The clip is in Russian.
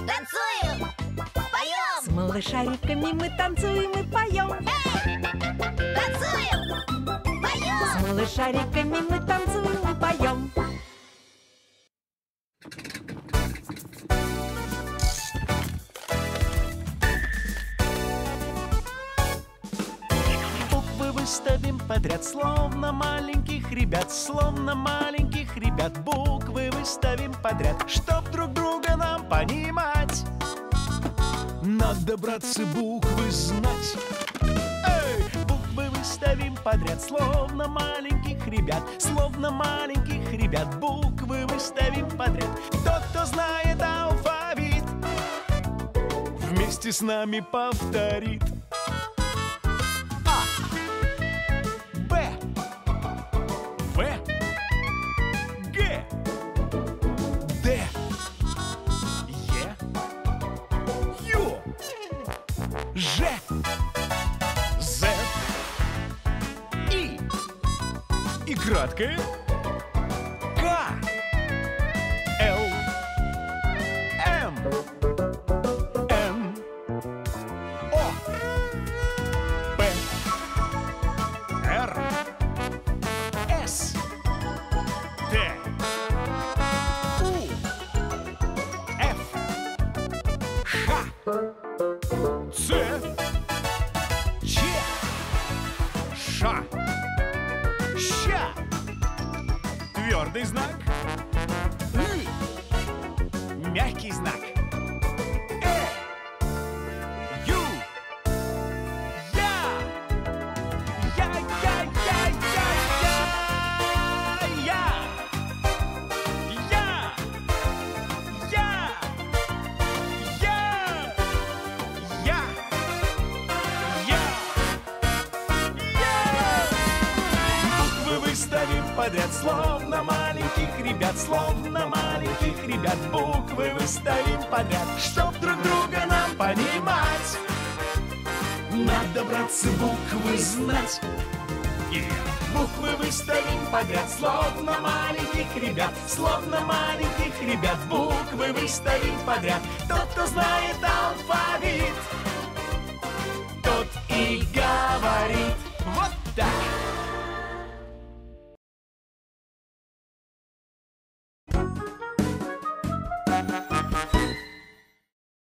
Танцуем, поем. С малышариками мы танцуем и поем. Эй! Танцуем, поем. С малышариками мы танцуем и поем. Буквы выставим подряд, словно маленьких ребят. Словно маленьких ребят. Буквы выставим подряд, чтоб друг друга нам понимать. Надо, братцы, буквы знать. Эй! Буквы выставим подряд, словно маленьких ребят. Словно маленьких ребят. Буквы выставим подряд. Тот, кто знает алфавит, вместе с нами повторит. В, Г, Д, Е, Ю, Ж, З, И краткое К, Л, М, Н, О, П, Р, С, Т, У, Ф, Х, Ц, Ч, Ш, Щ. Твердый знак. Мягкий знак. Ю. Я. Буквы выставим подряд, словно маленьких ребят. Словно маленьких ребят. Буквы выставим подряд, чтоб друг друга нам понимать. Надо, братцы, буквы знать. Буквы выставим подряд, словно маленьких ребят. Словно маленьких ребят. Буквы выставим подряд. Тот, кто знает алфавит, тот и говорит. Вот так.